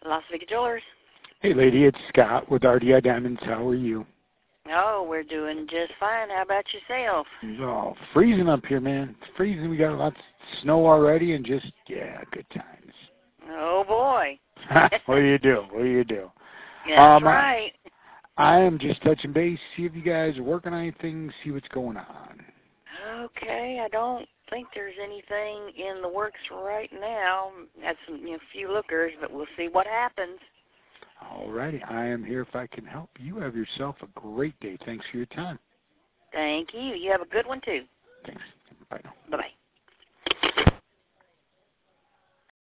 Las Vegas Jewelers. Hey, lady, it's Scott with RDI Diamonds. How are you? Oh, we're doing just fine. How about yourself? Oh, freezing up here, man. It's freezing. We got lots of snow already and just, good times. Oh, boy. What do you do? What do you do? That's right. I am just touching base, see if you guys are working on anything, see what's going on. Okay, I don't think there's anything in the works right now. Had some few lookers, but we'll see what happens. All righty. I am here if I can help. You have yourself a great day. Thanks for your time. Thank you. You have a good one, too. Thanks. Bye now. Bye-bye.